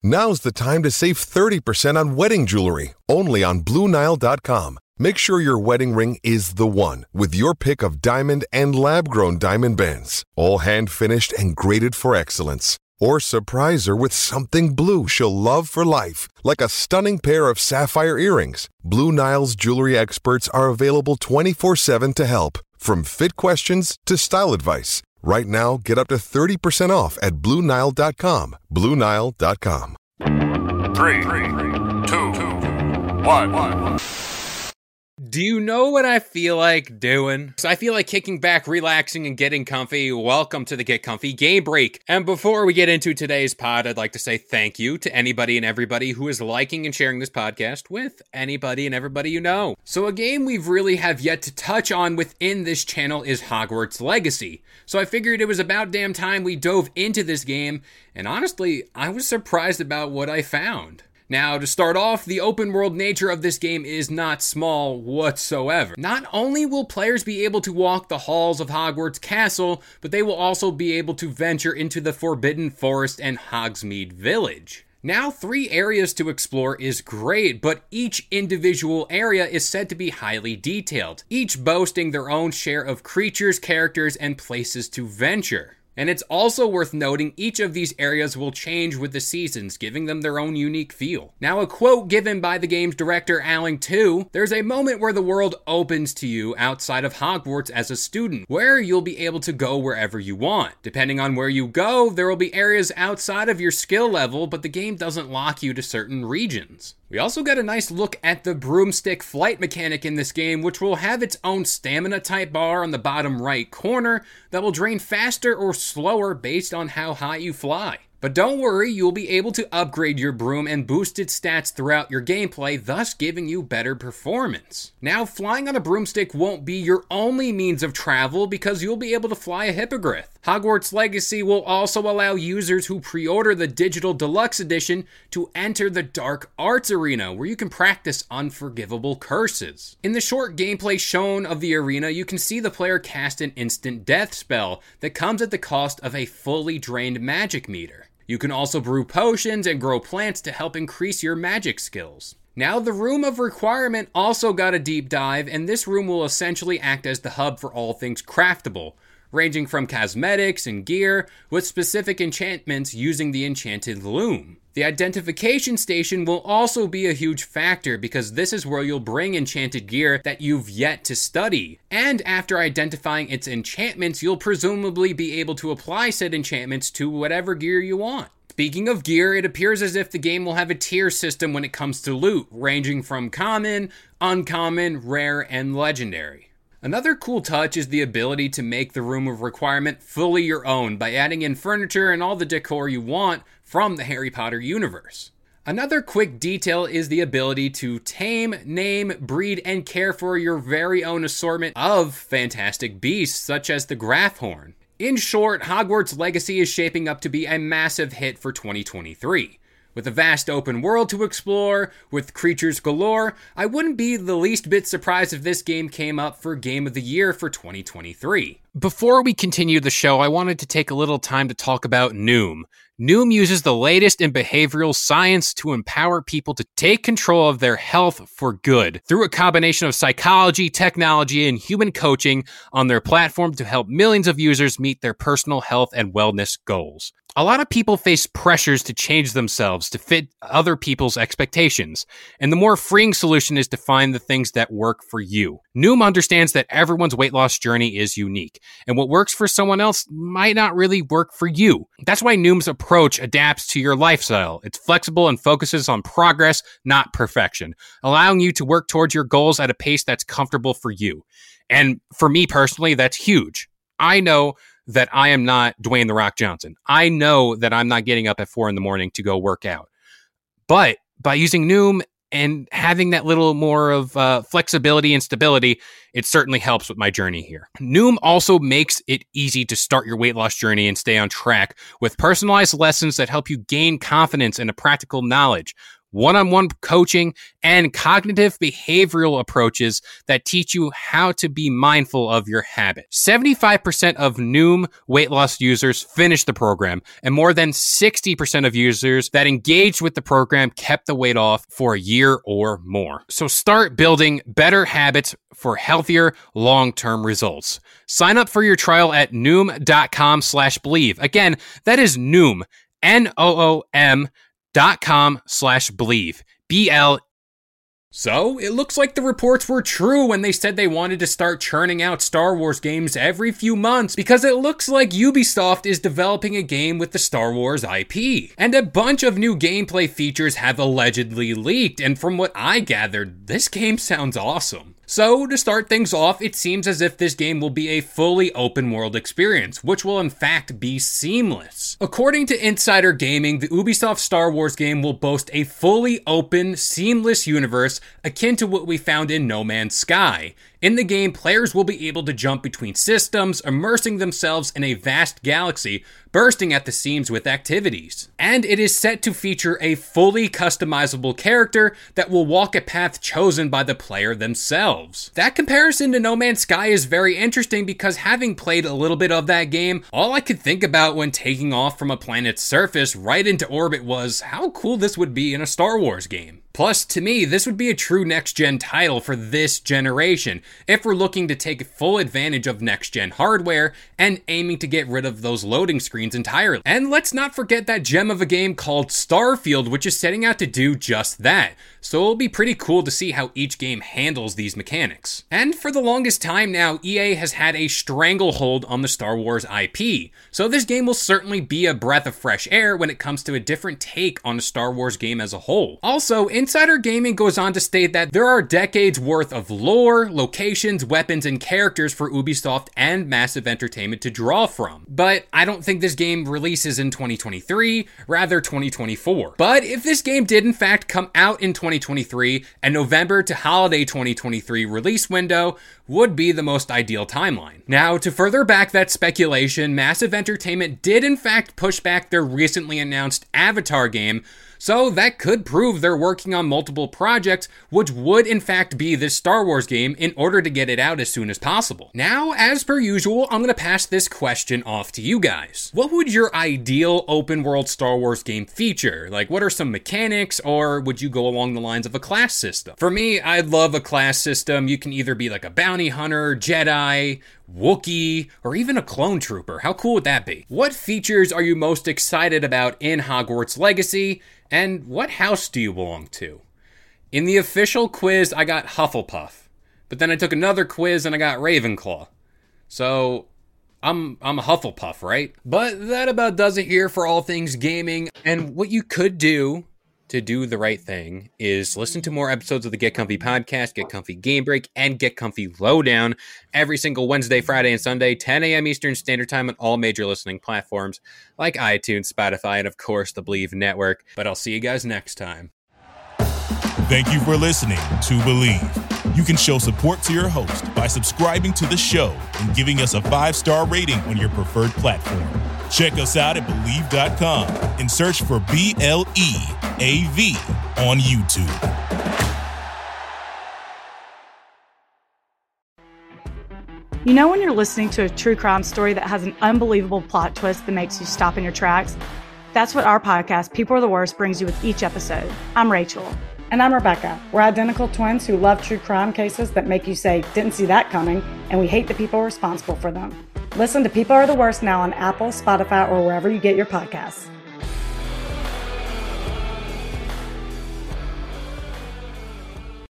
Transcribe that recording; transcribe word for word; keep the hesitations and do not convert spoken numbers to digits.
Now's the time to save thirty percent on wedding jewelry, only on Blue Nile dot com. Make sure your wedding ring is the one with your pick of diamond and lab-grown diamond bands, all hand-finished and graded for excellence. Or surprise her with something blue she'll love for life, like a stunning pair of sapphire earrings. Blue Nile's jewelry experts are available twenty-four seven to help, from fit questions to style advice. Right now, get up to thirty percent off at Blue Nile dot com. Blue Nile dot com. Three, two, one. Do you know what I feel like doing? So I feel like kicking back, relaxing, and getting comfy. Welcome to the Get Comfy Game Break. And before we get into today's pod, I'd like to say thank you to anybody and everybody who is liking and sharing this podcast with anybody and everybody you know. So a game we've really have yet to touch on within this channel is Hogwarts Legacy. So I figured it was about damn time we dove into this game, and honestly, I was surprised about what I found. Now, to start off, the open world nature of this game is not small whatsoever. Not only will players be able to walk the halls of Hogwarts Castle, but they will also be able to venture into the Forbidden Forest and Hogsmeade Village. Now, three areas to explore is great, but each individual area is said to be highly detailed, each boasting their own share of creatures, characters, and places to venture. And it's also worth noting each of these areas will change with the seasons, giving them their own unique feel. Now, a quote given by the game's director, Alan Tudyk, "There's a moment where the world opens to you outside of Hogwarts as a student, where you'll be able to go wherever you want. Depending on where you go, there will be areas outside of your skill level, but the game doesn't lock you to certain regions." We also got a nice look at the broomstick flight mechanic in this game, which will have its own stamina type bar on the bottom right corner that will drain faster or slower based on how high you fly. But don't worry, you'll be able to upgrade your broom and boost its stats throughout your gameplay, thus giving you better performance. Now, flying on a broomstick won't be your only means of travel because you'll be able to fly a hippogriff. Hogwarts Legacy will also allow users who pre-order the digital deluxe edition to enter the Dark Arts Arena, where you can practice unforgivable curses. In the short gameplay shown of the arena, you can see the player cast an instant death spell that comes at the cost of a fully drained magic meter. You can also brew potions and grow plants to help increase your magic skills. Now, the Room of Requirement also got a deep dive, and this room will essentially act as the hub for all things craftable, ranging from cosmetics and gear, with specific enchantments using the Enchanted Loom. The identification station will also be a huge factor because this is where you'll bring enchanted gear that you've yet to study. And after identifying its enchantments, you'll presumably be able to apply said enchantments to whatever gear you want. Speaking of gear, it appears as if the game will have a tier system when it comes to loot, ranging from common, uncommon, rare, and legendary. Another cool touch is the ability to make the Room of Requirement fully your own by adding in furniture and all the decor you want from the Harry Potter universe. Another quick detail is the ability to tame, name, breed, and care for your very own assortment of fantastic beasts, such as the Grafhorn. In short, Hogwarts Legacy is shaping up to be a massive hit for twenty twenty-three. With a vast open world to explore, with creatures galore, I wouldn't be the least bit surprised if this game came up for Game of the Year for twenty twenty-three. Before we continue the show, I wanted to take a little time to talk about Noom. Noom uses the latest in behavioral science to empower people to take control of their health for good through a combination of psychology, technology, and human coaching on their platform to help millions of users meet their personal health and wellness goals. A lot of people face pressures to change themselves to fit other people's expectations, and the more freeing solution is to find the things that work for you. Noom understands that everyone's weight loss journey is unique, and what works for someone else might not really work for you. That's why Noom's approach adapts to your lifestyle. It's flexible and focuses on progress, not perfection, allowing you to work towards your goals at a pace that's comfortable for you. And for me personally, that's huge. I know that I am not Dwayne The Rock Johnson. I know that I'm not getting up at four in the morning to go work out. But by using Noom and having that little more of uh, flexibility and stability, it certainly helps with my journey here. Noom also makes it easy to start your weight loss journey and stay on track with personalized lessons that help you gain confidence and a practical knowledge. one-on-one coaching, and cognitive behavioral approaches that teach you how to be mindful of your habits. seventy-five percent of Noom weight loss users finished the program, and more than sixty percent of users that engaged with the program kept the weight off for a year or more. So start building better habits for healthier long-term results. Sign up for your trial at noom.com slash believe. Again, that is Noom, N O O M dot com slash believe. B L. So, it looks like the reports were true when they said they wanted to start churning out Star Wars games every few months, because it looks like Ubisoft is developing a game with the Star Wars I P. And a bunch of new gameplay features have allegedly leaked, and from what I gathered, this game sounds awesome. So, to start things off, it seems as if this game will be a fully open world experience, which will in fact be seamless. According to Insider Gaming, the Ubisoft Star Wars game will boast a fully open, seamless universe akin to what we found in No Man's Sky. In the game, players will be able to jump between systems, immersing themselves in a vast galaxy, bursting at the seams with activities. And it is set to feature a fully customizable character that will walk a path chosen by the player themselves. That comparison to No Man's Sky is very interesting because having played a little bit of that game, all I could think about when taking off from a planet's surface right into orbit was how cool this would be in a Star Wars game. Plus, to me, this would be a true next-gen title for this generation, if we're looking to take full advantage of next-gen hardware and aiming to get rid of those loading screens entirely. And let's not forget that gem of a game called Starfield, which is setting out to do just that. So it'll be pretty cool to see how each game handles these mechanics. And for the longest time now, E A has had a stranglehold on the Star Wars I P, so this game will certainly be a breath of fresh air when it comes to a different take on a Star Wars game as a whole. Also, Insider Gaming goes on to state that there are decades worth of lore, locations, weapons, and characters for Ubisoft and Massive Entertainment to draw from. But I don't think this game releases in twenty twenty-three, rather twenty twenty-four. But if this game did in fact come out in twenty twenty-three, a November to holiday twenty twenty-three release window would be the most ideal timeline. Now, to further back that speculation, Massive Entertainment did in fact push back their recently announced Avatar game, so that could prove they're working on multiple projects, which would in fact be this Star Wars game in order to get it out as soon as possible. Now, as per usual, I'm going to pass this question off to you guys. What would your ideal open world Star Wars game feature? Like, what are some mechanics, or would you go along the lines of a class system? For me, I'd love a class system. You can either be like a bounty hunter, Jedi, Wookiee, or even a clone trooper. How cool would that be? What features are you most excited about in Hogwarts Legacy? And what house do you belong to? In the official quiz, I got Hufflepuff. But then I took another quiz and I got Ravenclaw. So, I'm I'm a Hufflepuff, right? But that about does it here for all things gaming. And what you could do to do the right thing is listen to more episodes of the Get Comfy podcast, Get Comfy Game Break, and Get Comfy Lowdown every single Wednesday, Friday, and Sunday, ten a.m. Eastern Standard Time on all major listening platforms like iTunes, Spotify, and of course the Believe Network. But I'll see you guys next time. Thank you for listening to Believe. You can show support to your host by subscribing to the show and giving us a five-star rating on your preferred platform. Check us out at Believe dot com and search for B L E A V on YouTube. You know when you're listening to a true crime story that has an unbelievable plot twist that makes you stop in your tracks? That's what our podcast, People Are the Worst, brings you with each episode. I'm Rachel. And I'm Rebecca. We're identical twins who love true crime cases that make you say, didn't see that coming, and we hate the people responsible for them. Listen to People Are the Worst now on Apple, Spotify, or wherever you get your podcasts.